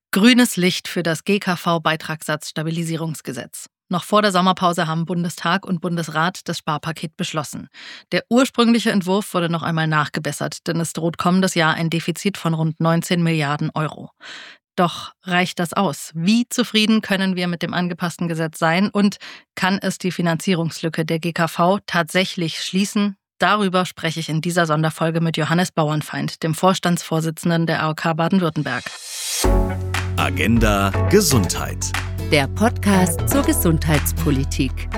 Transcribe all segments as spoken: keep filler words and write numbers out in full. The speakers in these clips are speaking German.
Grünes Licht für das G K V-Beitragssatzstabilisierungsgesetz. Noch vor der Sommerpause haben Bundestag und Bundesrat das Sparpaket beschlossen. Der ursprüngliche Entwurf wurde noch einmal nachgebessert, denn es droht kommendes Jahr ein Defizit von rund neunzehn Milliarden Euro. Doch reicht das aus? Wie zufrieden können wir mit dem angepassten Gesetz sein? Und kann es die Finanzierungslücke der G K V tatsächlich schließen? Darüber spreche ich in dieser Sonderfolge mit Johannes Bauernfeind, dem Vorstandsvorsitzenden der A O K Baden-Württemberg. Agenda Gesundheit. Der Podcast zur Gesundheitspolitik.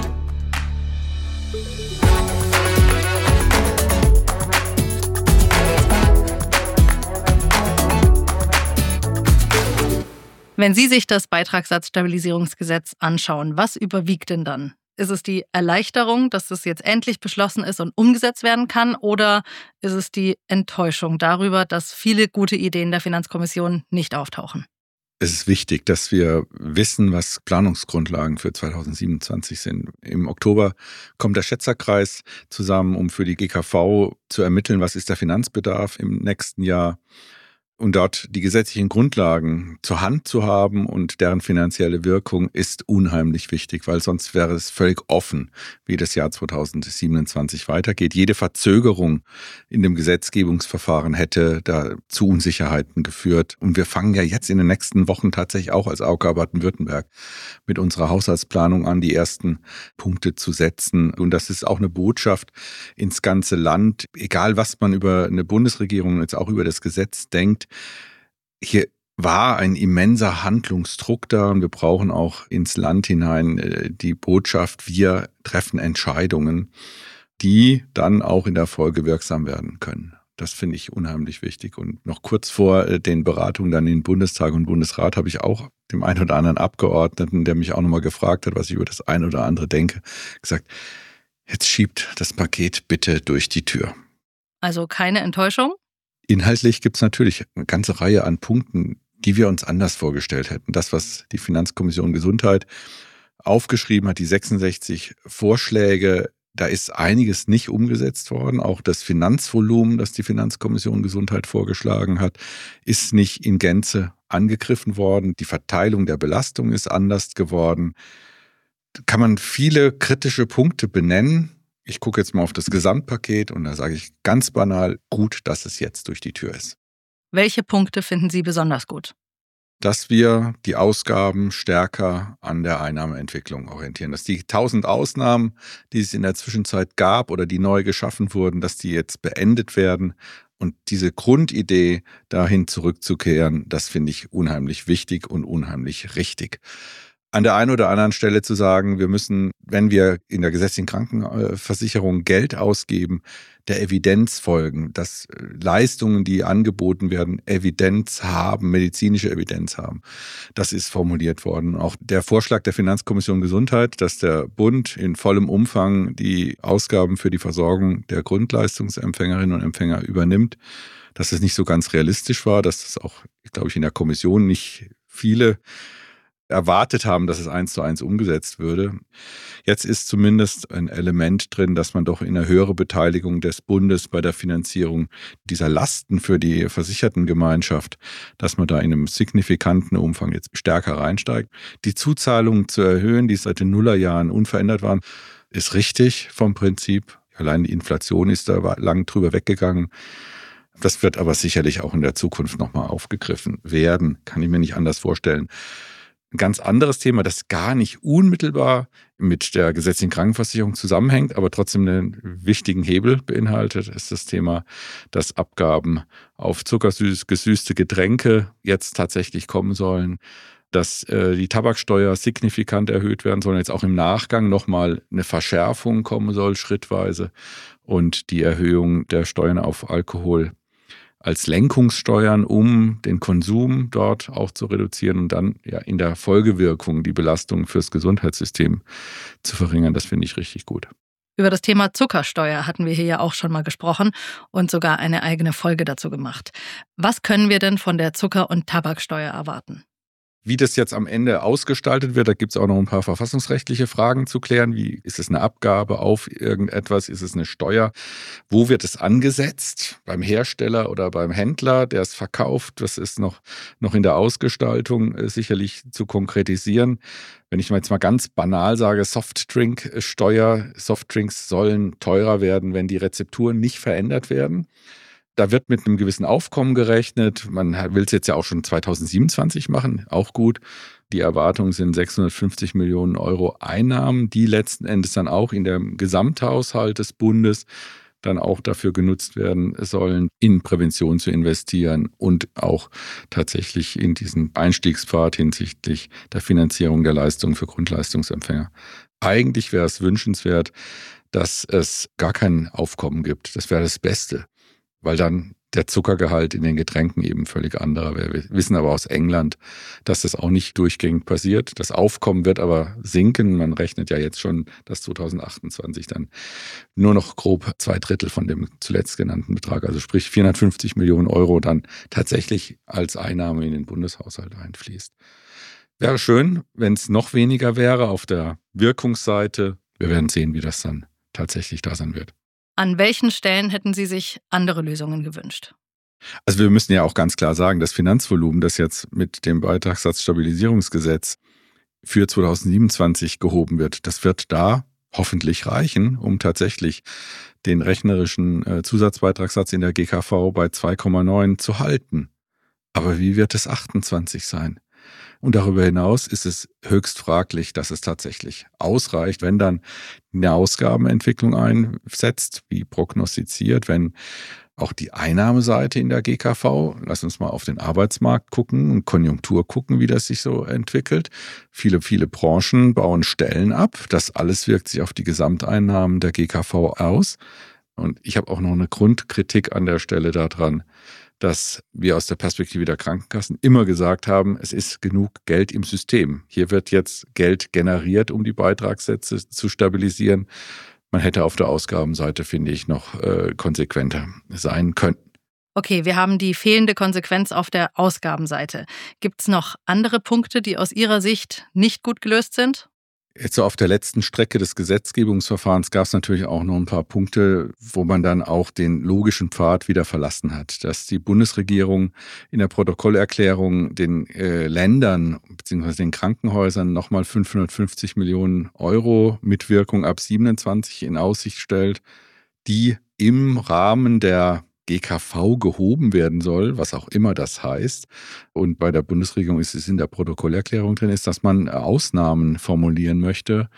Wenn Sie sich das Beitragssatzstabilisierungsgesetz anschauen, was überwiegt denn dann? Ist es die Erleichterung, dass es jetzt endlich beschlossen ist und umgesetzt werden kann? Oder ist es die Enttäuschung darüber, dass viele gute Ideen der Finanzkommission nicht auftauchen? Es ist wichtig, dass wir wissen, was Planungsgrundlagen für zweitausendsiebenundzwanzig sind. Im Oktober kommt der Schätzerkreis zusammen, um für die G K V zu ermitteln, was ist der Finanzbedarf im nächsten Jahr. Und dort die gesetzlichen Grundlagen zur Hand zu haben und deren finanzielle Wirkung ist unheimlich wichtig, weil sonst wäre es völlig offen, wie das Jahr zweitausendsiebenundzwanzig weitergeht. Jede Verzögerung in dem Gesetzgebungsverfahren hätte da zu Unsicherheiten geführt. Und wir fangen ja jetzt in den nächsten Wochen tatsächlich auch als A O K Baden-Württemberg mit unserer Haushaltsplanung an, die ersten Punkte zu setzen. Und das ist auch eine Botschaft ins ganze Land, egal was man über eine Bundesregierung, jetzt auch über das Gesetz denkt. Hier war ein immenser Handlungsdruck da und wir brauchen auch ins Land hinein die Botschaft, wir treffen Entscheidungen, die dann auch in der Folge wirksam werden können. Das finde ich unheimlich wichtig. Und noch kurz vor den Beratungen dann in Bundestag und Bundesrat habe ich auch dem einen oder anderen Abgeordneten, der mich auch nochmal gefragt hat, was ich über das ein oder andere denke, gesagt, jetzt schiebt das Paket bitte durch die Tür. Also keine Enttäuschung? Inhaltlich gibt es natürlich eine ganze Reihe an Punkten, die wir uns anders vorgestellt hätten. Das, was die Finanzkommission Gesundheit aufgeschrieben hat, die sechsundsechzig Vorschläge, da ist einiges nicht umgesetzt worden. Auch das Finanzvolumen, das die Finanzkommission Gesundheit vorgeschlagen hat, ist nicht in Gänze angegriffen worden. Die Verteilung der Belastung ist anders geworden. Da kann man viele kritische Punkte benennen. Ich gucke jetzt mal auf das Gesamtpaket und da sage ich ganz banal, gut, dass es jetzt durch die Tür ist. Welche Punkte finden Sie besonders gut? Dass wir die Ausgaben stärker an der Einnahmeentwicklung orientieren. Dass die tausend Ausnahmen, die es in der Zwischenzeit gab oder die neu geschaffen wurden, dass die jetzt beendet werden. Und diese Grundidee, dahin zurückzukehren, das finde ich unheimlich wichtig und unheimlich richtig. An der einen oder anderen Stelle zu sagen, wir müssen, wenn wir in der gesetzlichen Krankenversicherung Geld ausgeben, der Evidenz folgen, dass Leistungen, die angeboten werden, Evidenz haben, medizinische Evidenz haben. Das ist formuliert worden. Auch der Vorschlag der Finanzkommission Gesundheit, dass der Bund in vollem Umfang die Ausgaben für die Versorgung der Grundleistungsempfängerinnen und Empfänger übernimmt, dass es nicht so ganz realistisch war, dass das auch, glaube ich, in der Kommission nicht viele erwartet haben, dass es eins zu eins umgesetzt würde. Jetzt ist zumindest ein Element drin, dass man doch in eine höhere Beteiligung des Bundes bei der Finanzierung dieser Lasten für die Versichertengemeinschaft, dass man da in einem signifikanten Umfang jetzt stärker reinsteigt. Die Zuzahlungen zu erhöhen, die seit den Nullerjahren unverändert waren, ist richtig vom Prinzip. Allein die Inflation ist da lang drüber weggegangen. Das wird aber sicherlich auch in der Zukunft nochmal aufgegriffen werden. Kann ich mir nicht anders vorstellen. Ein ganz anderes Thema, das gar nicht unmittelbar mit der gesetzlichen Krankenversicherung zusammenhängt, aber trotzdem einen wichtigen Hebel beinhaltet, ist das Thema, dass Abgaben auf zuckergesüßte Getränke jetzt tatsächlich kommen sollen, dass äh, die Tabaksteuer signifikant erhöht werden soll, jetzt auch im Nachgang nochmal eine Verschärfung kommen soll, schrittweise, und die Erhöhung der Steuern auf Alkohol als Lenkungssteuern, um den Konsum dort auch zu reduzieren und dann ja in der Folgewirkung die Belastung fürs Gesundheitssystem zu verringern. Das finde ich richtig gut. Über das Thema Zuckersteuer hatten wir hier ja auch schon mal gesprochen und sogar eine eigene Folge dazu gemacht. Was können wir denn von der Zucker- und Tabaksteuer erwarten? Wie das jetzt am Ende ausgestaltet wird, da gibt es auch noch ein paar verfassungsrechtliche Fragen zu klären. Wie ist es eine Abgabe auf irgendetwas? Ist es eine Steuer? Wo wird es angesetzt? Beim Hersteller oder beim Händler, der es verkauft? Das ist noch, noch in der Ausgestaltung äh, sicherlich zu konkretisieren. Wenn ich mal jetzt mal ganz banal sage, Softdrink-Steuer, Softdrinks sollen teurer werden, wenn die Rezepturen nicht verändert werden. Da wird mit einem gewissen Aufkommen gerechnet. Man will es jetzt ja auch schon zweitausendsiebenundzwanzig machen, auch gut. Die Erwartungen sind sechshundertfünfzig Millionen Euro Einnahmen, die letzten Endes dann auch in dem Gesamthaushalt des Bundes dann auch dafür genutzt werden sollen, in Prävention zu investieren und auch tatsächlich in diesen Einstiegspfad hinsichtlich der Finanzierung der Leistungen für Grundleistungsempfänger. Eigentlich wäre es wünschenswert, dass es gar kein Aufkommen gibt. Das wäre das Beste. Weil dann der Zuckergehalt in den Getränken eben völlig anderer wäre. Wir wissen aber aus England, dass das auch nicht durchgängig passiert. Das Aufkommen wird aber sinken. Man rechnet ja jetzt schon, dass zweitausendachtundzwanzig dann nur noch grob zwei Drittel von dem zuletzt genannten Betrag, also sprich vierhundertfünfzig Millionen Euro, dann tatsächlich als Einnahme in den Bundeshaushalt einfließt. Wäre schön, wenn es noch weniger wäre auf der Wirkungsseite. Wir werden sehen, wie das dann tatsächlich da sein wird. An welchen Stellen hätten Sie sich andere Lösungen gewünscht? Also wir müssen ja auch ganz klar sagen, das Finanzvolumen, das jetzt mit dem Beitragssatzstabilisierungsgesetz für zweitausendsiebenundzwanzig gehoben wird, das wird da hoffentlich reichen, um tatsächlich den rechnerischen Zusatzbeitragssatz in der G K V bei zwei Komma neun zu halten. Aber wie wird es achtundzwanzig sein? Und darüber hinaus ist es höchst fraglich, dass es tatsächlich ausreicht, wenn dann eine Ausgabenentwicklung einsetzt, wie prognostiziert, wenn auch die Einnahmeseite in der G K V, lass uns mal auf den Arbeitsmarkt gucken und Konjunktur gucken, wie das sich so entwickelt. Viele, viele Branchen bauen Stellen ab. Das alles wirkt sich auf die Gesamteinnahmen der G K V aus. Und ich habe auch noch eine Grundkritik an der Stelle daran, dass wir aus der Perspektive der Krankenkassen immer gesagt haben, es ist genug Geld im System. Hier wird jetzt Geld generiert, um die Beitragssätze zu stabilisieren. Man hätte auf der Ausgabenseite, finde ich, noch äh, konsequenter sein können. Okay, wir haben die fehlende Konsequenz auf der Ausgabenseite. Gibt es noch andere Punkte, die aus Ihrer Sicht nicht gut gelöst sind? Jetzt so auf der letzten Strecke des Gesetzgebungsverfahrens gab es natürlich auch noch ein paar Punkte, wo man dann auch den logischen Pfad wieder verlassen hat. Dass die Bundesregierung in der Protokollerklärung den äh, Ländern bzw. den Krankenhäusern nochmal fünfhundertfünfzig Millionen Euro mit Wirkung ab siebenundzwanzig in Aussicht stellt, die im Rahmen der G K V gehoben werden soll, was auch immer das heißt. Und bei der Bundesregierung ist es in der Protokollerklärung drin, ist, dass man Ausnahmen formulieren möchte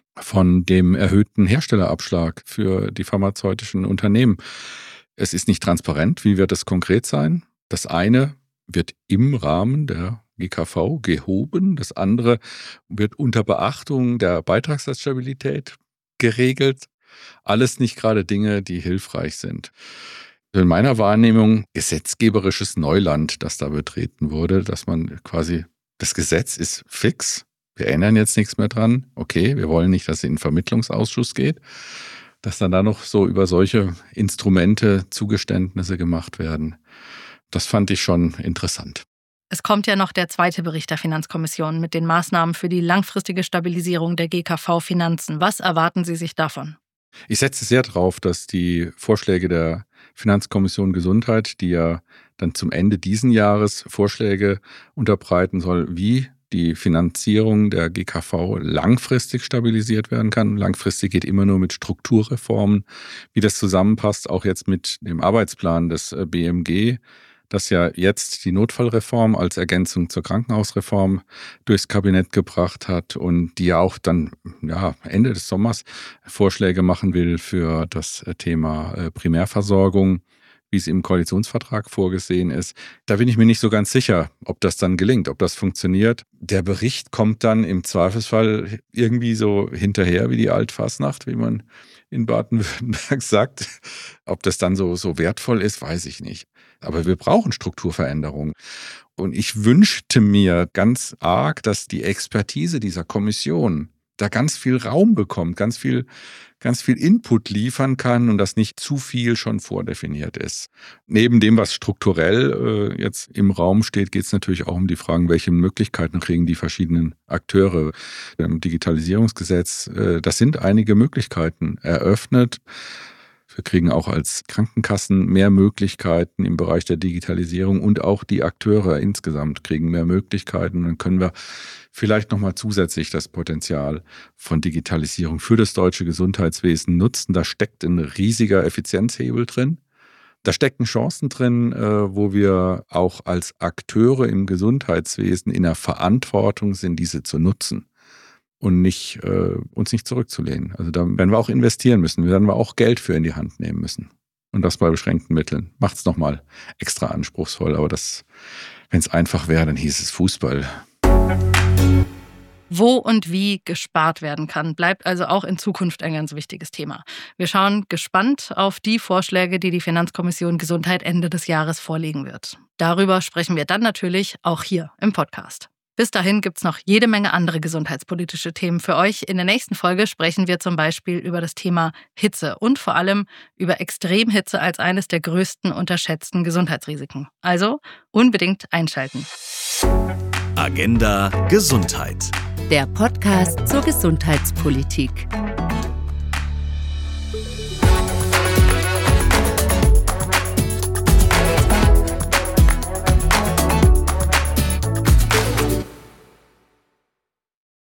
von dem erhöhten Herstellerabschlag für die pharmazeutischen Unternehmen. Es ist nicht transparent, wie wird es konkret sein. Das eine wird im Rahmen der G K V gehoben, das andere wird unter Beachtung der Beitragssatzstabilität geregelt. Alles nicht gerade Dinge, die hilfreich sind. In meiner Wahrnehmung gesetzgeberisches Neuland, das da betreten wurde, dass man quasi, das Gesetz ist fix, wir ändern jetzt nichts mehr dran, okay, wir wollen nicht, dass es in den Vermittlungsausschuss geht, dass dann da noch so über solche Instrumente Zugeständnisse gemacht werden. Das fand ich schon interessant. Es kommt ja noch der zweite Bericht der Finanzkommission mit den Maßnahmen für die langfristige Stabilisierung der G K V-Finanzen. Was erwarten Sie sich davon? Ich setze sehr darauf, dass die Vorschläge der Finanzkommission Gesundheit, die ja dann zum Ende diesen Jahres Vorschläge unterbreiten soll, wie die Finanzierung der G K V langfristig stabilisiert werden kann. Langfristig geht immer nur mit Strukturreformen. Wie das zusammenpasst, auch jetzt mit dem Arbeitsplan des B M G, das ja jetzt die Notfallreform als Ergänzung zur Krankenhausreform durchs Kabinett gebracht hat und die ja auch dann ja, Ende des Sommers Vorschläge machen will für das Thema Primärversorgung, wie es im Koalitionsvertrag vorgesehen ist. Da bin ich mir nicht so ganz sicher, ob das dann gelingt, ob das funktioniert. Der Bericht kommt dann im Zweifelsfall irgendwie so hinterher wie die Altfasnacht, wie man in Baden-Württemberg sagt. Ob das dann so, so wertvoll ist, weiß ich nicht. Aber wir brauchen Strukturveränderungen. Und ich wünschte mir ganz arg, dass die Expertise dieser Kommission da ganz viel Raum bekommt, ganz viel, ganz viel Input liefern kann und dass nicht zu viel schon vordefiniert ist. Neben dem, was strukturell äh, jetzt im Raum steht, geht es natürlich auch um die Fragen, welche Möglichkeiten kriegen die verschiedenen Akteure. Im Digitalisierungsgesetz, äh, das sind einige Möglichkeiten eröffnet. Wir kriegen auch als Krankenkassen mehr Möglichkeiten im Bereich der Digitalisierung und auch die Akteure insgesamt kriegen mehr Möglichkeiten. Dann können wir vielleicht nochmal zusätzlich das Potenzial von Digitalisierung für das deutsche Gesundheitswesen nutzen. Da steckt ein riesiger Effizienzhebel drin. Da stecken Chancen drin, wo wir auch als Akteure im Gesundheitswesen in der Verantwortung sind, diese zu nutzen. Und nicht, äh, uns nicht zurückzulehnen. Also da werden wir auch investieren müssen. Da werden wir auch Geld für in die Hand nehmen müssen. Und das bei beschränkten Mitteln. Macht es nochmal extra anspruchsvoll. Aber das, wenn es einfach wäre, dann hieß es Fußball. Wo und wie gespart werden kann, bleibt also auch in Zukunft ein ganz wichtiges Thema. Wir schauen gespannt auf die Vorschläge, die die Finanzkommission Gesundheit Ende des Jahres vorlegen wird. Darüber sprechen wir dann natürlich auch hier im Podcast. Bis dahin gibt's noch jede Menge andere gesundheitspolitische Themen für euch. In der nächsten Folge sprechen wir zum Beispiel über das Thema Hitze und vor allem über Extremhitze als eines der größten unterschätzten Gesundheitsrisiken. Also unbedingt einschalten. Agenda Gesundheit. Der Podcast zur Gesundheitspolitik.